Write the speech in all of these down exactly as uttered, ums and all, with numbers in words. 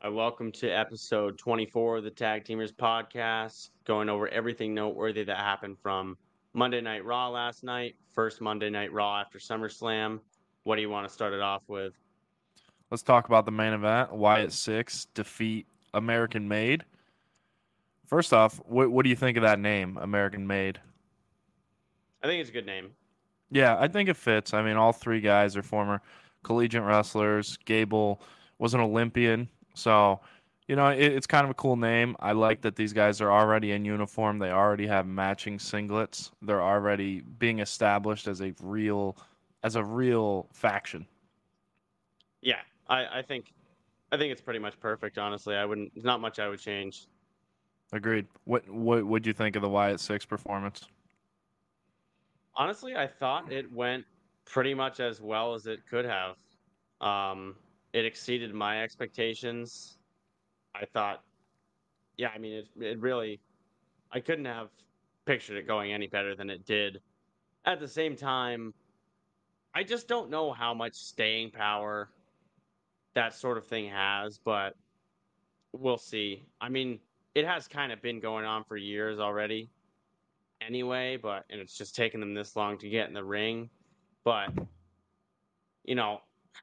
Uh, welcome to episode twenty-four of the Tag Teamers podcast, going over everything noteworthy that happened from Monday Night Raw last night, first Monday Night Raw after SummerSlam. What do you want to start it off with? Let's talk about the main event. Wyatt Six defeat American Made. First off, what, what do you think of that name, American Made? I think it's a good name. Yeah, I think it fits. I mean, all three guys are former collegiate wrestlers. Gable was an Olympian, so you know it, it's kind of a cool name. I like that these guys are already in uniform. They already have matching singlets. They're already being established as a real, as a real faction. Yeah, I, I think I think it's pretty much perfect. Honestly, I wouldn't. There's not much I would change. Agreed. What what would you think of the Wyatt Six performance? Honestly, I thought it went pretty much as well as it could have. Um, it exceeded my expectations. I thought, yeah, I mean, it it really I couldn't have pictured it going any better than it did. At the same time, I just don't know how much staying power that sort of thing has, but we'll see. I mean, it has kind of been going on for years already anyway, but and it's just taken them this long to get in the ring. But, you know,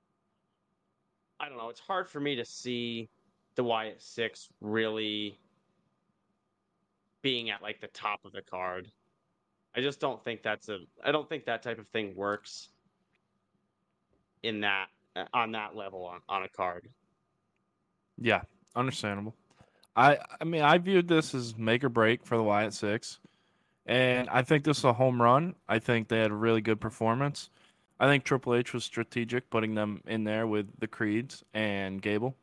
I don't know, it's hard for me to see the Wyatt Six really being at like the top of the card. I just don't think that's a I don't think that type of thing works in that uh, on that level on, on a card. Yeah, understandable. I I mean I viewed this as make or break for the Wyatt Six, and I think this is a home run. I think they had a really good performance. I think Triple H was strategic putting them in there with the Creeds and Gable.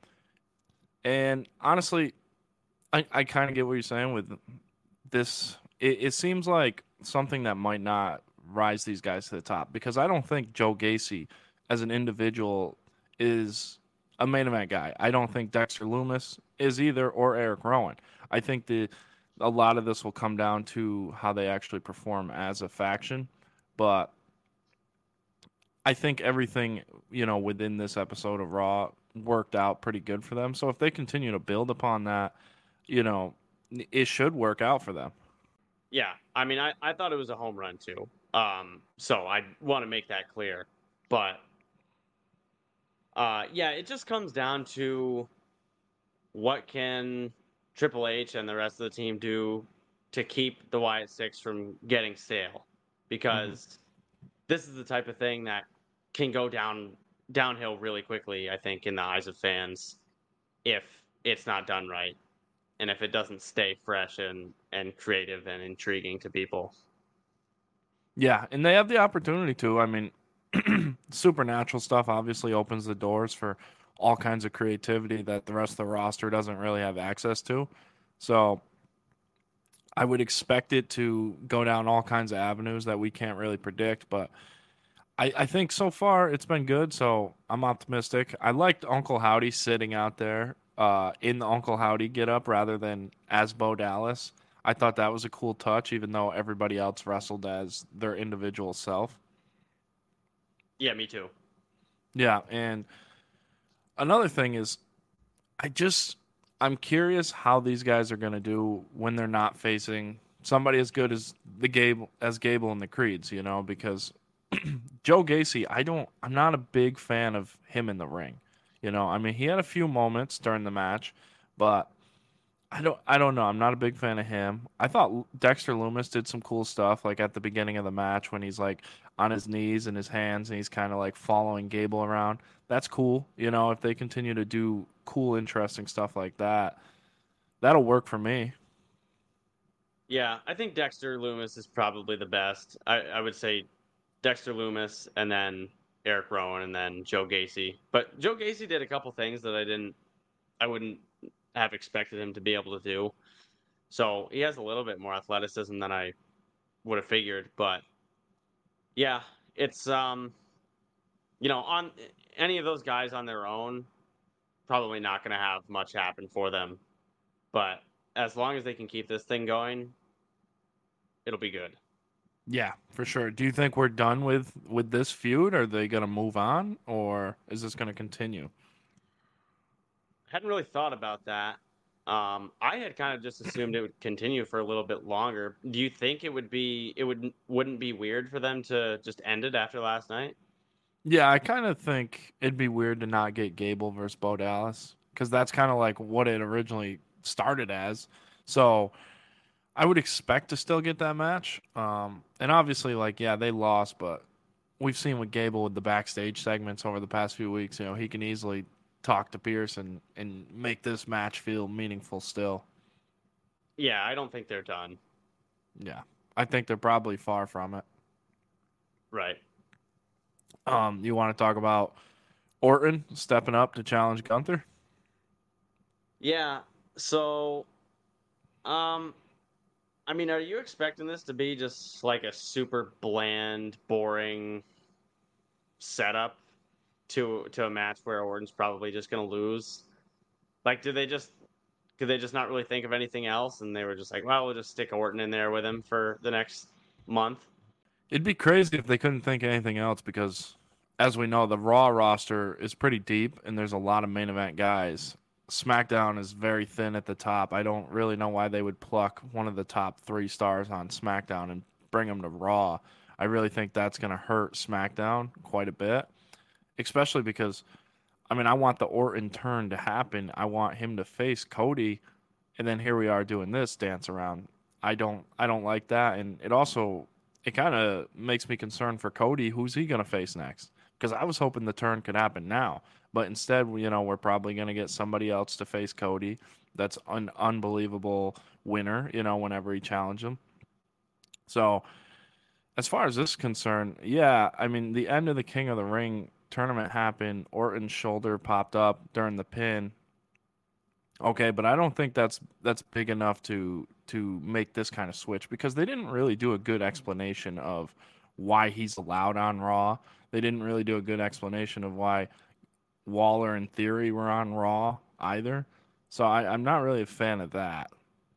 And honestly, I, I kind of get what you're saying with this. It, it seems like something that might not rise these guys to the top because I don't think Joe Gacy as an individual is a main event guy. I don't think Dexter Loomis is either or Eric Rowan. I think the a lot of this will come down to how they actually perform as a faction, but I think everything, you know, within this episode of Raw worked out pretty good for them. So if they continue to build upon that, you know, it should work out for them. Yeah, I mean, I, I thought it was a home run too. Um, so I want to make that clear. But uh, yeah, it just comes down to what can Triple H and the rest of the team do to keep the Wyatt Six from getting stale, Mm-hmm. because this is the type of thing that can go down downhill really quickly. I think in the eyes of fans, if it's not done right, and if it doesn't stay fresh and and creative and intriguing to people. Yeah, and they have the opportunity to. I mean, supernatural stuff obviously opens the doors for all kinds of creativity that the rest of the roster doesn't really have access to. So I would expect it to go down all kinds of avenues that we can't really predict. But I, I think so far it's been good. So I'm optimistic. I liked Uncle Howdy sitting out there uh, in the Uncle Howdy get up rather than as Bo Dallas. I thought that was a cool touch, even though everybody else wrestled as their individual self. Yeah, me too. Yeah, and another thing is, I just I'm curious how these guys are going to do when they're not facing somebody as good as the Gable as Gable and the Creeds, you know, because Joe Gacy, I don't I'm not a big fan of him in the ring. You know, I mean, he had a few moments during the match, but I don't I don't know. I'm not a big fan of him. I thought Dexter Loomis did some cool stuff like at the beginning of the match when he's like on his knees and his hands and he's kind of like following Gable around. That's cool. You know, if they continue to do cool interesting stuff like that, that'll work for me. Yeah, I think Dexter Loomis is probably the best. I, I would say Dexter Loomis and then Eric Rowan and then Joe Gacy. But Joe Gacy did a couple things that I didn't I wouldn't have expected him to be able to do. So he has a little bit more athleticism than I would have figured. But yeah, it's um you know, on any of those guys on their own, probably not gonna have much happen for them. But as long as they can keep this thing going, it'll be good. Yeah, for sure. Do you think we're done with with this feud? Are they going to move on or is this going to continue? hadn't really thought about that. Um, I had kind of just assumed it would continue for a little bit longer. Do you think it would be it would wouldn't be weird for them to just end it after last night? Yeah, I kind of think it'd be weird to not get Gable versus Bo Dallas because that's kind of like what it originally started as. So I would expect to still get that match. Um, and obviously, like, yeah, they lost, but we've seen with Gable with the backstage segments over the past few weeks, you know, he can easily talk to Pierce and, and make this match feel meaningful still. Yeah, I don't think they're done. Yeah. I think they're probably far from it. Right. Um, you want to talk about Orton stepping up to challenge Gunther? Yeah. So, um, I mean, are you expecting this to be just like a super bland, boring setup to to a match where Orton's probably just going to lose? Like, did they just could they just not really think of anything else, and they were just like, well, we'll just stick Orton in there with him for the next month? It'd be crazy if they couldn't think of anything else because, as we know, the Raw roster is pretty deep and there's a lot of main event guys. SmackDown is very thin at the top. I don't really know why they would pluck one of the top three stars on SmackDown and bring them to Raw. I really think that's going to hurt SmackDown quite a bit, especially because, I mean, I want the Orton turn to happen. I want him to face Cody, and then here we are doing this dance around. I don't, I don't like that, and it also it kind of makes me concerned for Cody. Who's he going to face next? Because I was hoping the turn could happen now, but instead, you know, we're probably going to get somebody else to face Cody. That's an unbelievable winner, you know, whenever he challenges him. So, as far as this is concerned, yeah, I mean, the end of the King of the Ring tournament happened. Orton's shoulder popped up during the pin. Okay, but I don't think that's that's big enough to to make this kind of switch because they didn't really do a good explanation of why he's allowed on Raw. They didn't really do a good explanation of why Waller and Theory were on Raw either. So I, I'm not really a fan of that.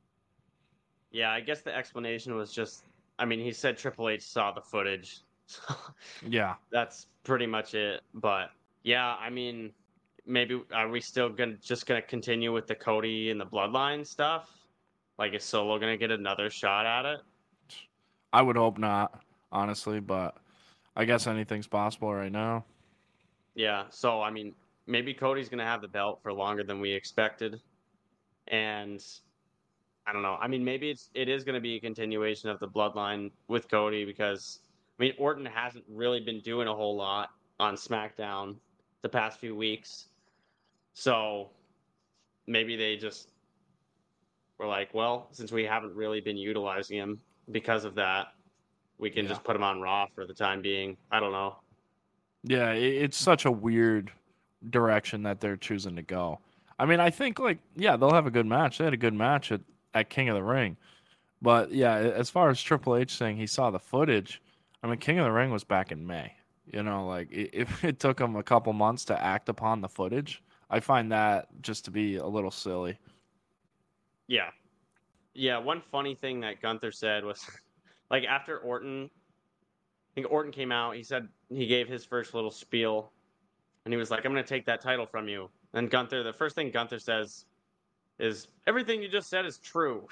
Yeah, I guess the explanation was just, I mean, he said Triple H saw the footage. So Yeah. that's pretty much it. But yeah, I mean, maybe are we still gonna just gonna continue with the Cody and the Bloodline stuff? Like, is Solo gonna get another shot at it? I would hope not, honestly, but I guess anything's possible right now. Yeah. So I mean, maybe Cody's gonna have the belt for longer than we expected, and I don't know. I mean, maybe it's it is gonna be a continuation of the Bloodline with Cody because I mean Orton hasn't really been doing a whole lot on SmackDown the past few weeks, so maybe they just were like, well, since we haven't really been utilizing him because of that, we can Yeah. just put him on Raw for the time being. I don't know. Yeah, it, it's such a weird direction that they're choosing to go. I mean, I think like yeah, they'll have a good match. They had a good match at, at King of the Ring. But yeah, as far as Triple H saying he saw the footage, I mean, King of the Ring was back in May. You know, like if it took him a couple months to act upon the footage, I find that just to be a little silly. Yeah, yeah. One funny thing that Gunther said was like after Orton, I think Orton came out. He said he gave his first little spiel, and he was like, "I'm going to take that title from you." And Gunther, the first thing Gunther says is, "Everything you just said is true."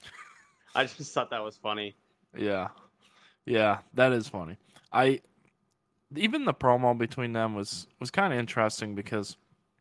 I just thought that was funny. Yeah, yeah, that is funny. I even the promo between them was was kind of interesting because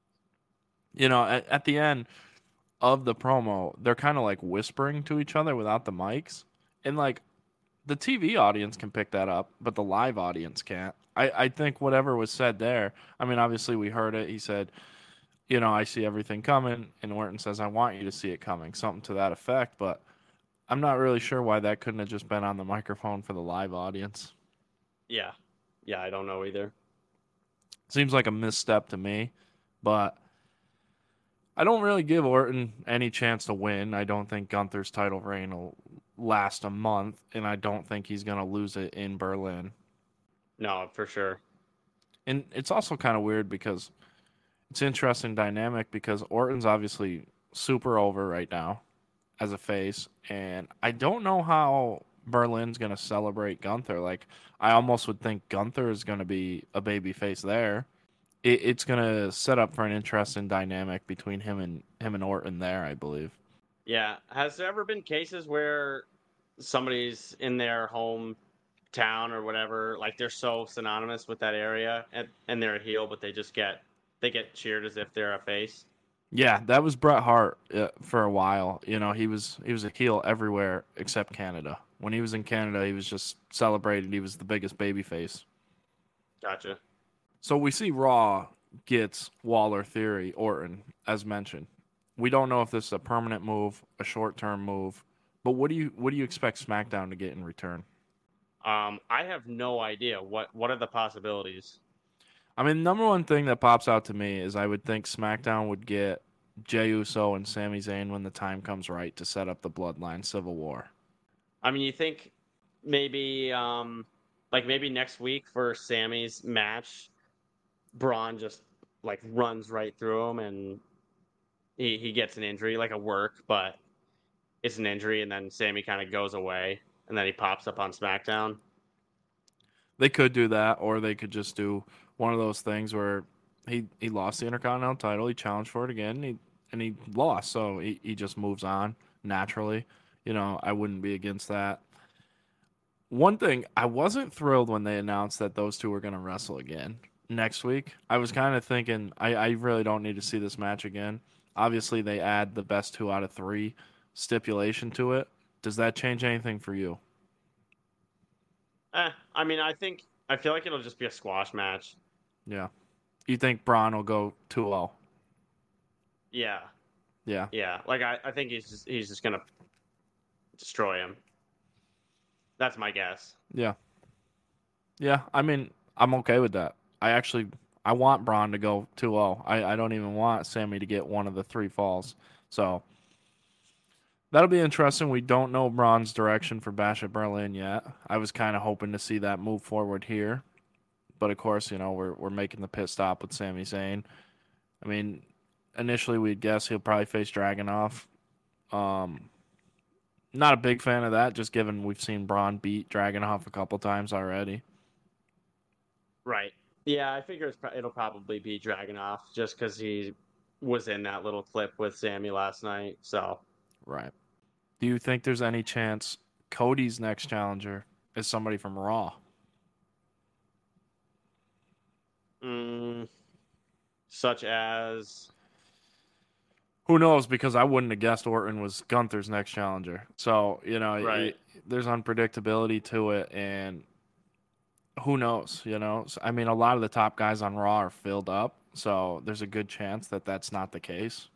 you know at, at the end of the promo they're kind of like whispering to each other without the mics, and like the T V audience can pick that up, but the live audience can't. I, I think whatever was said there, I mean, obviously we heard it. He said, you know, I see everything coming. And Orton says, I want you to see it coming, something to that effect. But I'm not really sure why that couldn't have just been on the microphone for the live audience. Yeah, yeah. I don't know either. Seems like a misstep to me, but I don't really give Orton any chance to win. I don't think Gunther's title reign will last a month, and I don't think he's going to lose it in Berlin. No, for sure. And it's also kind of weird because it's an interesting dynamic because Orton's obviously super over right now as a face, and I don't know how Berlin's going to celebrate Gunther. Like, I almost would think Gunther is going to be a baby face there, it, it's gonna set up for an interesting dynamic between him and him and Orton there, I believe. Yeah. Has there ever been cases where somebody's in their hometown or whatever, like they're so synonymous with that area and, and they're a heel, but they just get they get cheered as if they're a face? Yeah, that was Bret Hart uh, for a while. You know, he was he was a heel everywhere except Canada. When he was in Canada, he was just celebrated. He was the biggest babyface. Gotcha. So we see Raw gets Waller, Theory, Orton, as mentioned. We don't know if this is a permanent move, a short-term move, but what do you what do you expect SmackDown to get in return? Um, I have no idea what what are the possibilities. I mean, number one thing that pops out to me is I would think SmackDown would get Jey Uso and Sami Zayn when the time comes right to set up the Bloodline Civil War. I mean, you think maybe um like maybe next week for Sammy's match, Braun just like runs right through him and he, he gets an injury, like a work, but it's an injury, and then Sammy kind of goes away, and then he pops up on SmackDown. They could do that, or they could just do one of those things where he, he lost the Intercontinental title, he challenged for it again, and he, and he lost, so he, he just moves on naturally. You know, I wouldn't be against that. One thing, I wasn't thrilled when they announced that those two were going to wrestle again next week. I was kind of thinking, I, I really don't need to see this match again. Obviously, they add the best two out of three stipulation to it. Does that change anything for you? Eh, I mean, I think I feel like it'll just be a squash match. Yeah. You think Braun will go two oh? Yeah, Yeah. yeah. Like I, I think he's just he's just gonna destroy him. That's my guess. Yeah. Yeah. I mean, I'm okay with that. I actually I want Braun to go two oh. I, I don't even want Sammy to get one of the three falls. So that'll be interesting. We don't know Braun's direction for Bash at Berlin yet. I was kind of hoping to see that move forward here. But of course, you know, we're we're making the pit stop with Sami Zayn. I mean, initially we'd guess he'll probably face Dragunov. Um, not a big fan of that, just given we've seen Braun beat Dragunov a couple times already. Right. Yeah, I figure it's, it'll probably be Dragunov just because he was in that little clip with Sammy last night. So Right. Do you think there's any chance Cody's next challenger is somebody from Raw? mm, such as Who knows? Because I wouldn't have guessed Orton was Gunther's next challenger. So, you know, right. it, there's unpredictability to it, and who knows, you know? I mean, a lot of the top guys on Raw are filled up, so there's a good chance that that's not the case.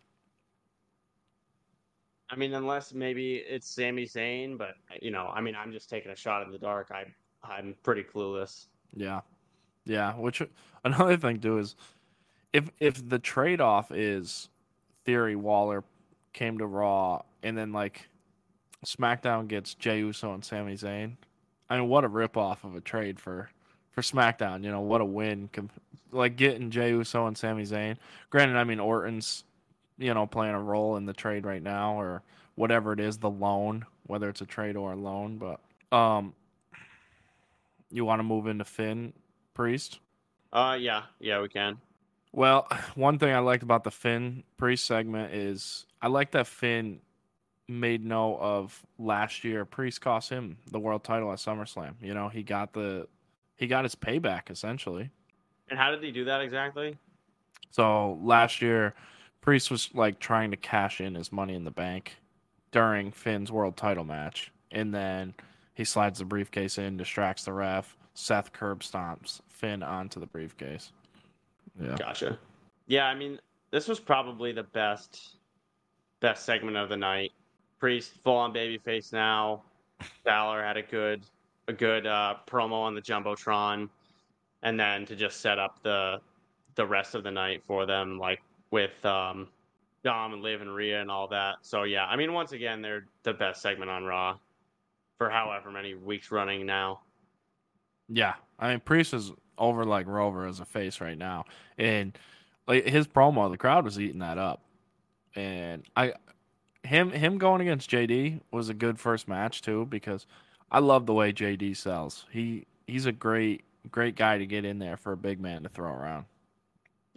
I mean, unless maybe it's Sami Zayn, but you know, I mean, I'm just taking a shot in the dark. I I'm pretty clueless. Yeah. Yeah, which another thing too is if if the trade-off is Theory Waller came to Raw and then like SmackDown gets Jey Uso and Sami Zayn. I mean, what a ripoff of a trade for for SmackDown. You know, what a win. Like getting Jey Uso and Sami Zayn. Granted, I mean Orton's you know playing a role in the trade right now or whatever it is, the loan, whether it's a trade or a loan. But um, you want to move into Finn Priest? Uh, yeah, yeah, we can. Well, one thing I liked about the Finn Priest segment is I like that Finn made note of last year. Priest cost him the world title at SummerSlam. You know, he got the he got his payback essentially. And how did he do that exactly? So last year, Priest was like trying to cash in his money in the bank during Finn's world title match, and then he slides the briefcase in, distracts the ref. Seth curb stomps Finn onto the briefcase. Yeah. Gotcha. Yeah, I mean, this was probably the best best segment of the night. Priest full on babyface now. Balor had a good a good uh, promo on the jumbotron, and then to just set up the the rest of the night for them, like with um, Dom and Liv and Rhea and all that. So yeah, I mean, once again, they're the best segment on Raw for however many weeks running now. Yeah, I mean Priest is over like Rover as a face right now, and like his promo, the crowd was eating that up, and I, him him going against J D was a good first match too because I love the way J D sells. He he's a great great guy to get in there for a big man to throw around.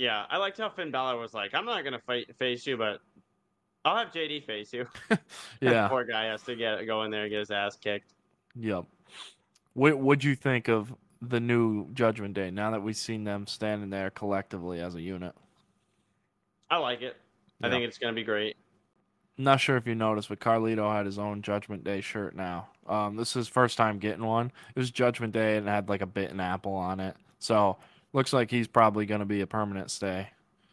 Yeah, I liked how Finn Balor was like, "I'm not gonna fight face you, but I'll have J D face you." And Yeah. poor guy has to get go in there and get his ass kicked. Yep. What what'd you think of the new Judgment Day now that we've seen them standing there collectively as a unit? I like it. I Yeah. think it's gonna be great. Not sure if you noticed, but Carlito had his own Judgment Day shirt now. Um, this is his first time getting one. It was Judgment Day and it had like a bitten apple on it. So looks like he's probably going to be a permanent stay.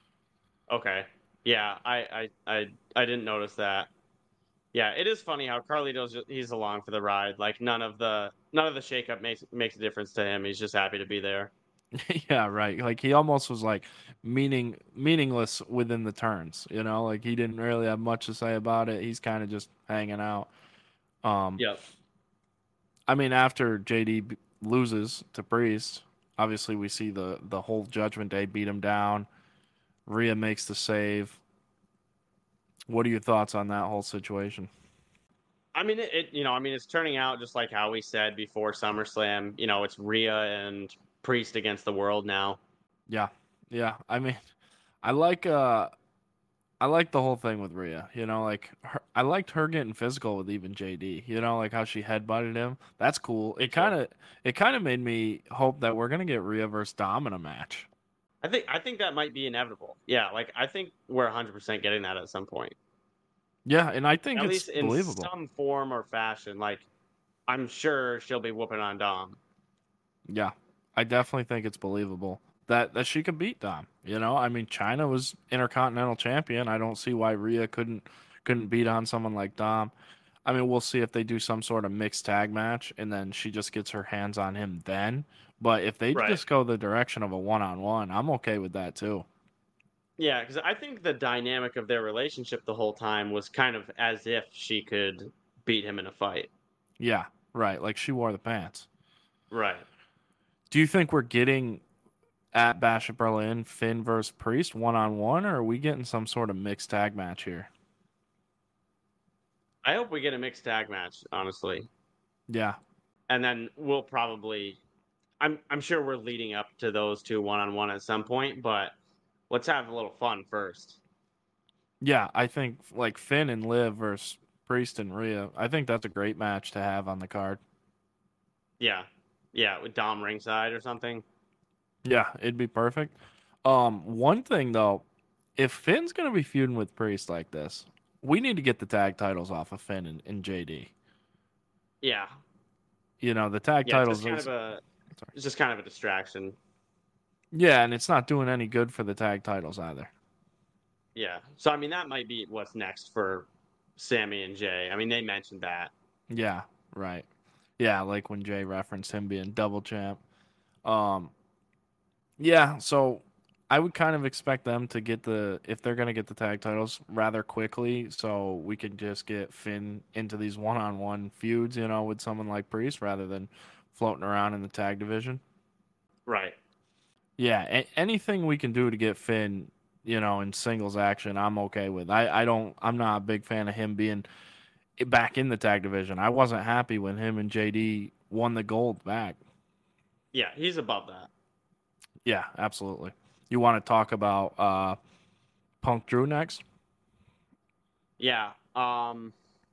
Okay. Yeah, I I I I didn't notice that. Yeah, it is funny how Carlito's just, he's along for the ride. Like none of the none of the shakeup makes makes a difference to him. He's just happy to be there. Yeah, right. Like he almost was like meaning meaningless within the turns. You know, like he didn't really have much to say about it. He's kind of just hanging out. Um, Yep. I mean, after J D b- loses to Priest, obviously we see the the whole Judgment Day beat him down. Rhea makes the save. What are your thoughts on that whole situation? I mean it, it you know, I mean it's turning out just like how we said before SummerSlam, you know, it's Rhea and Priest against the world now. Yeah, yeah. I mean, I like uh, I like the whole thing with Rhea. You know, like her, I liked her getting physical with even J D. You know, like how she headbutted him. That's cool. Me It too. kind of it kind of made me hope that we're gonna get Rhea versus Dom in a match. I think I think that might be inevitable. Yeah, like I think we're one hundred percent getting that at some point. Yeah, and I think At it's least in believable. some form or fashion. Like I'm sure she'll be whooping on Dom. Yeah, I definitely think it's believable that that she could beat Dom. You know, I mean, China was Intercontinental Champion. I don't see why Rhea couldn't couldn't beat on someone like Dom. I mean, we'll see if they do some sort of mixed tag match and then she just gets her hands on him then. But if they Right. just go the direction of a one on one, I'm okay with that too. Yeah, because I think the dynamic of their relationship the whole time was kind of as if she could beat him in a fight. Yeah, right. Like she wore the pants. Right. Do you think we're getting at Bash at Berlin Finn versus Priest one on one, or are we getting some sort of mixed tag match here? I hope we get a mixed tag match, honestly. Yeah, And then we'll probably I'm I'm sure we're leading up to those two one on one at some point, but let's have a little fun first. yeah. I think like Finn and Liv versus Priest and Rhea. I think that's a great match to have on the card. Yeah. Yeah, with Dom ringside or something. Yeah, it'd be perfect. Um, one thing though, if Finn's gonna be feuding with Priest like this, we need to get the tag titles off of Finn and, and J D. Yeah. You know, the tag Yeah, it's just titles kind of is a sorry. it's just kind of a distraction. Yeah, and it's not doing any good for the tag titles either. Yeah. So I mean that might be what's next for Sammy and Jay. I mean they mentioned that. Yeah, right. Yeah, like when Jay referenced him being double champ. Um, yeah, so I would kind of expect them to get the if they're gonna get the tag titles rather quickly, so we can just get Finn into these one-on-one feuds, you know, with someone like Priest rather than floating around in the tag division. Right. Yeah, a- anything we can do to get Finn, you know, in singles action, I'm okay with. I I don't I'm not a big fan of him being back in the tag division. I wasn't happy when him and J D won the gold back. Yeah, he's above that. Yeah, absolutely. You want to talk about uh, Punk Drew next? Yeah. Um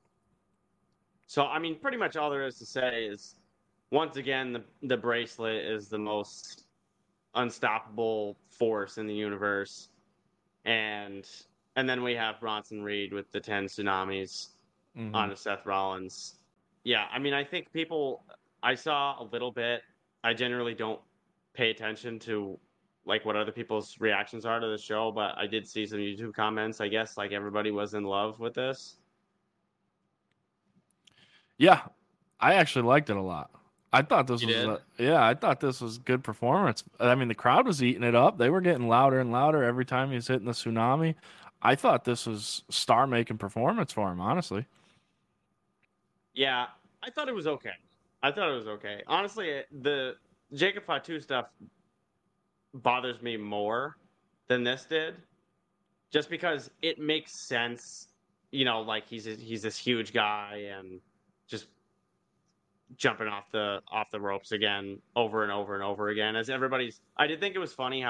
so I mean pretty much all there is to say is once again the the bracelet is the most unstoppable force in the universe. And and then we have Bronson Reed with the ten tsunamis Mm-hmm. on to Seth Rollins. Yeah, I mean I think people I saw a little bit. I generally don't pay attention to like what other people's reactions are to the show, but I did see some YouTube comments. I guess like everybody was in love with this. Yeah, I actually liked it a lot. I thought this You was did? a, yeah, I thought this was good performance. I mean, the crowd was eating it up. They were getting louder and louder every time he was hitting the tsunami. I thought this was star making performance for him, honestly. Yeah, I thought it was okay. I thought it was okay. Honestly, the Jacob Fatu stuff bothers me more than this did, just because it makes sense. You know, like he's a, he's this huge guy and just jumping off the off the ropes again over and over and over again. As everybody's, I did think it was funny how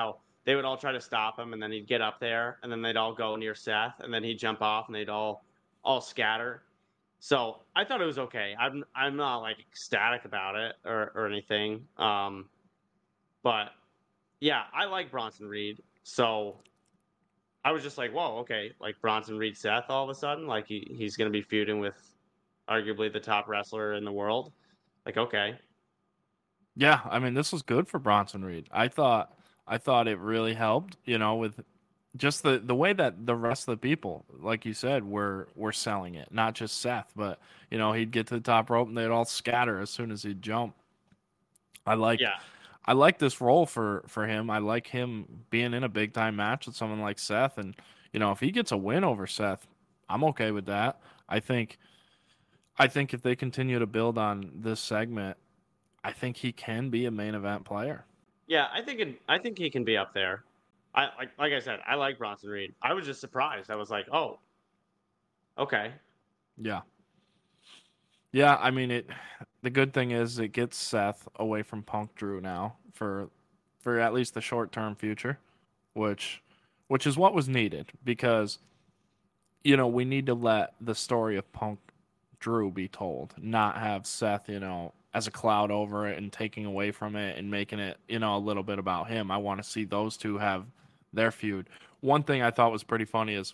they would all try to stop him, and then he'd get up there, and then they'd all go near Seth, and then he'd jump off, and they'd all all scatter. So I thought it was okay. I'm I'm not like ecstatic about it or or anything. Um, but yeah, I like Bronson Reed. So I was just like, whoa, okay, like Bronson Reed Seth all of a sudden, like he, he's going to be feuding with arguably the top wrestler in the world. Like, okay. Yeah, I mean, this was good for Bronson Reed. I thought I thought it really helped, you know, with just the the way that the rest of the people, like you said, were were selling it. Not just Seth, but you know, he'd get to the top rope and they'd all scatter as soon as he'd jump. I like Yeah. I like this role for for him. I like him being in a big time match with someone like Seth, and you know, if he gets a win over Seth, I'm okay with that. I think I think if they continue to build on this segment, I think he can be a main event player. Yeah, I think it, I think he can be up there. I like like I said, I like Bronson Reed. I was just surprised. I was like, oh, okay. Yeah. Yeah, I mean it the good thing is it gets Seth away from Punk Drew now for for at least the short term future, which which is what was needed because you know, we need to let the story of Punk Drew be told, not have Seth, you know, as a cloud over it and taking away from it and making it, you know, a little bit about him. I want to see those two have their feud. One thing I thought was pretty funny is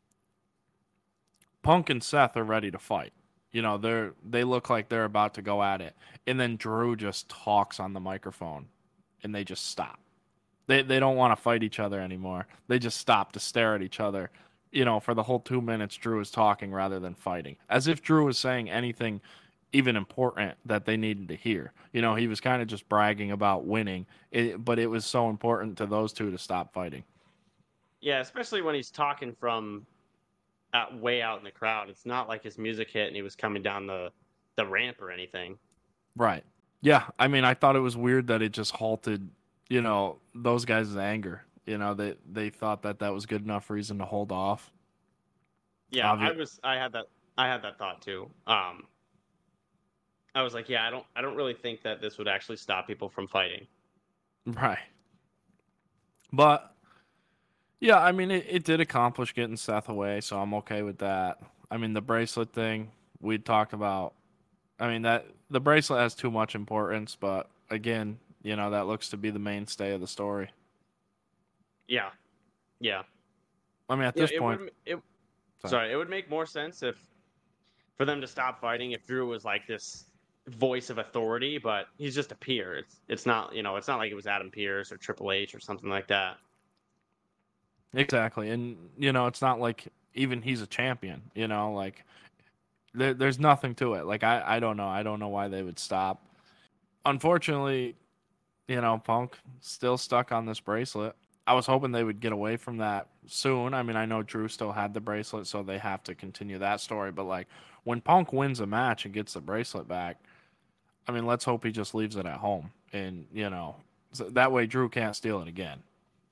Punk and Seth are ready to fight. You know, they're they look like they're about to go at it. And then Drew just talks on the microphone and they just stop. They they don't want to fight each other anymore. They just stop to stare at each other. You know, for the whole two minutes Drew is talking rather than fighting. As if Drew was saying anything even important that they needed to hear. You know, he was kind of just bragging about winning, it, but it was so important to those two to stop fighting. Yeah, especially when he's talking from out, way out in the crowd. It's not like his music hit and he was coming down the the ramp or anything. Right. Yeah, I mean, I thought it was weird that it just halted, you know, those guys' anger. You know, they they thought that that was good enough reason to hold off. Yeah, Obvi- I was I had that I had that thought too. Um I was like, yeah, I don't I don't really think that this would actually stop people from fighting. Right. But yeah, I mean, it, it did accomplish getting Seth away, so I'm okay with that. I mean, the bracelet thing we talked about. I mean, that the bracelet has too much importance, but again, you know, that looks to be the mainstay of the story. Yeah. Yeah. I mean, at Yeah, this it point, would it sorry. sorry, it would make more sense if for them to stop fighting if Drew was like this voice of authority, but he's just a peer. It's it's not, you know, it's not like it was Adam Pearce or Triple H or something like that. Exactly, and you know, it's not like even he's a champion. You know, like there, there's nothing to it. Like I, I don't know. I don't know why they would stop. Unfortunately, you know, Punk still stuck on this bracelet. I was hoping they would get away from that soon. I mean, I know Drew still had the bracelet, so they have to continue that story. But like when Punk wins a match and gets the bracelet back, I mean, let's hope he just leaves it at home, and you know, so that way Drew can't steal it again.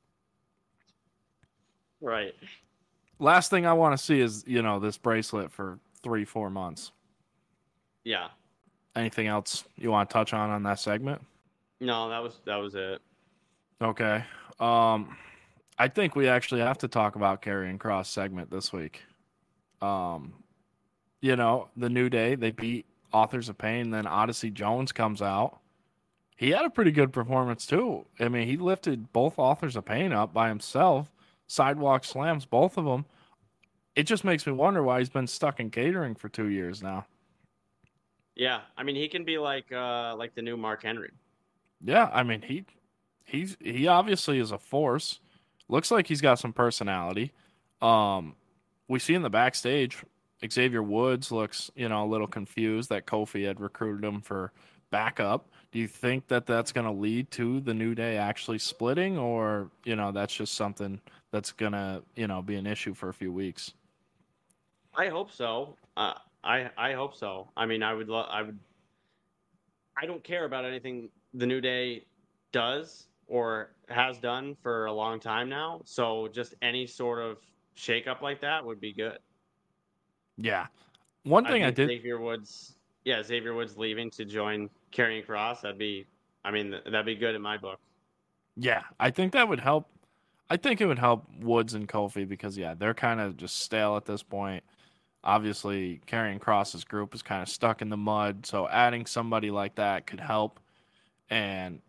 Right. Last thing I want to see is you know this bracelet for three, four months. Yeah. Anything else you want to touch on on that segment? No, that was that was it. Okay. Um, I think we actually have to talk about Karrion Kross segment this week. Um, you know, the New Day, they beat Authors of Pain, then Odyssey Jones comes out. He had a pretty good performance too. I mean, he lifted both Authors of Pain up by himself, sidewalk slams both of them. It just makes me wonder why he's been stuck in catering for two years now. Yeah, I mean he can be like uh like the new Mark Henry. Yeah, I mean he he's he obviously is a force. Looks like he's got some personality. Um, we see in the backstage, Xavier Woods looks, you know, a little confused that Kofi had recruited him for backup. Do you think that that's going to lead to the New Day actually splitting, or you know, that's just something that's going to, you know, be an issue for a few weeks? I hope so. Uh, I I hope so. I mean, I would lo- I would I don't care about anything the New Day does or has done for a long time now. So just any sort of shakeup like that would be good. Yeah. One I thing I think did Xavier Woods, yeah, Xavier Woods leaving to join Karrion Kross, that'd be, I mean, that'd be good in my book. Yeah, I think that would help. I think it would help Woods and Kofi because yeah, they're kind of just stale at this point. Obviously, Karrion Kross's group is kind of stuck in the mud, so adding somebody like that could help. And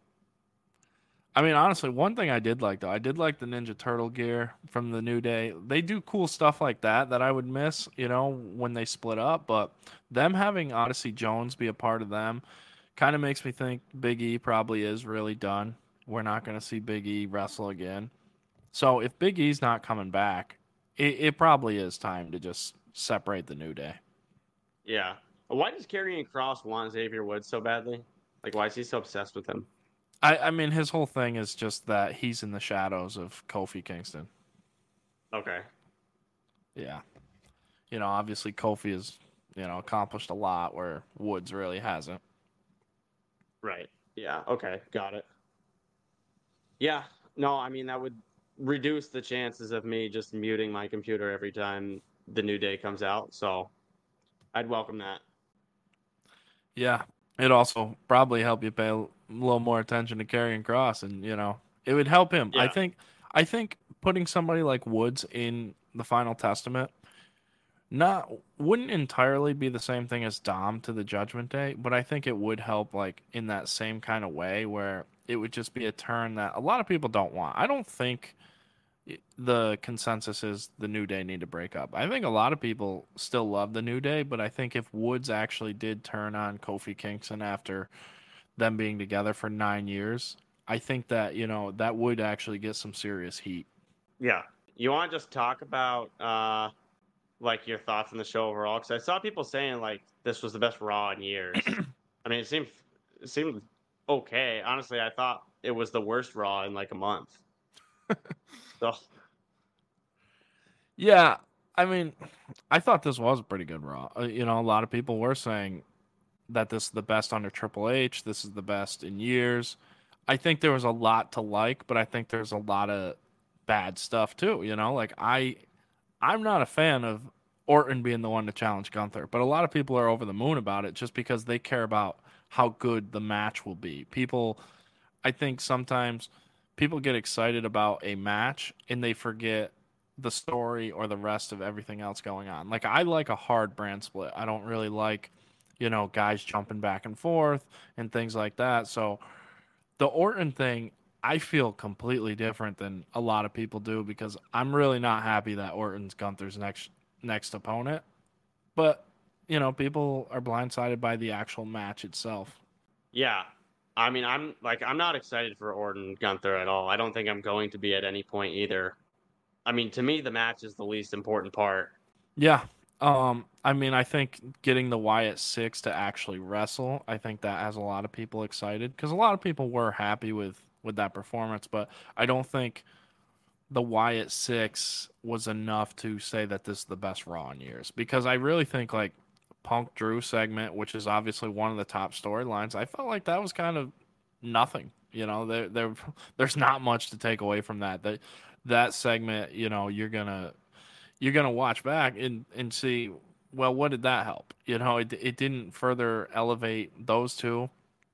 I mean, honestly, one thing I did like though, I did like the Ninja Turtle gear from the New Day. They do cool stuff like that that I would miss, you know, when they split up. But them having Odyssey Jones be a part of them kind of makes me think Big E probably is really done. We're not going to see Big E wrestle again. So if Big E's not coming back, it, it probably is time to just separate the New Day. Yeah. Why does Karrion Kross want Xavier Woods so badly? Like, why is he so obsessed with him? I, I mean, his whole thing is just that he's in the shadows of Kofi Kingston. Okay. Yeah. You know, obviously Kofi has, you know, accomplished a lot where Woods really hasn't. Right. Yeah. Okay. Got it. Yeah. No, I mean, that would reduce the chances of me just muting my computer every time the New Day comes out. So I'd welcome that. Yeah. It also probably help you pay a little more attention to Karrion Kross, and you know, it would help him. Yeah. I think I think putting somebody like Woods in the Final Testament not wouldn't entirely be the same thing as Dom to the Judgment Day, but I think it would help like in that same kind of way where it would just be a turn that a lot of people don't want. I don't think the consensus is the New Day need to break up. I think a lot of people still love the New Day, but I think if Woods actually did turn on Kofi Kingston after them being together for nine years, I think that, you know, that would actually get some serious heat. Yeah. You want to just talk about uh like your thoughts on the show overall? Because I saw people saying like this was the best Raw in years. I mean, it seemed it seemed okay. Honestly, I thought it was the worst Raw in like a month. So Yeah, I mean, I thought this was a pretty good Raw. Uh, you know, a lot of people were saying that this is the best under Triple H. This is the best in years. I think there was a lot to like, but I think there's a lot of bad stuff too. You know, like I, I'm not a fan of Orton being the one to challenge Gunther, but a lot of people are over the moon about it just because they care about how good the match will be. People, I think sometimes people get excited about a match and they forget the story or the rest of everything else going on. Like I like a hard brand split. I don't really like, you know, guys jumping back and forth and things like that. So the Orton thing, I feel completely different than a lot of people do because I'm really not happy that Orton's Gunther's next next opponent. But, you know, people are blindsided by the actual match itself. yeah, I mean, I'm like I'm not excited for Orton Gunther at all. I don't think I'm going to be at any point either. I mean, to me, the match is the least important part. Yeah. Um, I mean, I think getting the Wyatt Six to actually wrestle, I think that has a lot of people excited because a lot of people were happy with with that performance, but I don't think the Wyatt Six was enough to say that this is the best Raw in years because I really think like Punk Drew segment, which is obviously one of the top storylines, I felt like that was kind of nothing. You know, there there there's not much to take away from that. That that segment, you know, you're gonna you're gonna watch back and and see. Well, what did that help? You know, it it didn't further elevate those two.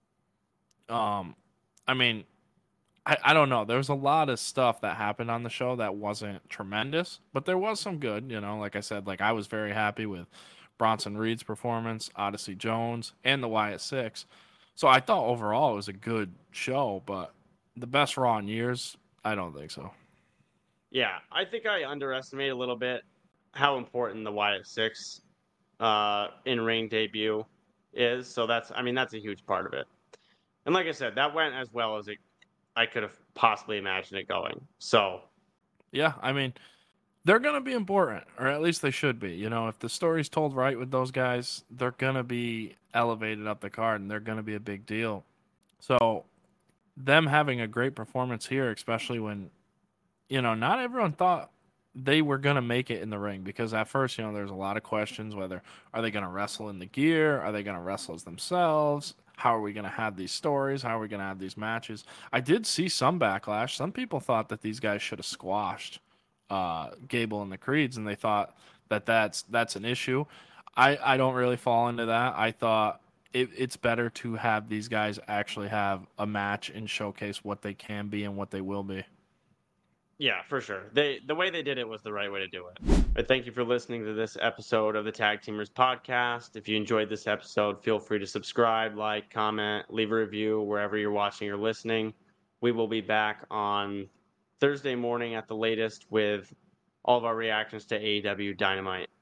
Um, I mean, I, I don't know. There was a lot of stuff that happened on the show that wasn't tremendous, but there was some good. You know, like I said, like I was very happy with Bronson Reed's performance, Odyssey Jones, and the Wyatt Six. So I thought overall it was a good show, but the best Raw in years, I don't think so. Yeah, I think I underestimate a little bit how important the Wyatt Six uh, in ring debut is. So that's, I mean, that's a huge part of it. And like I said, that went as well as it I could have possibly imagined it going. So yeah, I mean, they're gonna be important, or at least they should be. You know, if the story's told right with those guys, they're gonna be elevated up the card, and they're gonna be a big deal. So them having a great performance here, especially when you know, not everyone thought they were going to make it in the ring because at first, you know, there's a lot of questions whether are they going to wrestle in the gear? Are they going to wrestle as themselves? How are we going to have these stories? How are we going to have these matches? I did see some backlash. Some people thought that these guys should have squashed uh, Gable and the Creeds, and they thought that that's that's an issue. I, I don't really fall into that. I thought it, it's better to have these guys actually have a match and showcase what they can be and what they will be. Yeah, for sure. They the way they did it was the right way to do it. But thank you for listening to this episode of the Tag Teamers podcast. If you enjoyed this episode, feel free to subscribe, like, comment, leave a review wherever you're watching or listening. We will be back on Thursday morning at the latest with all of our reactions to A E W Dynamite.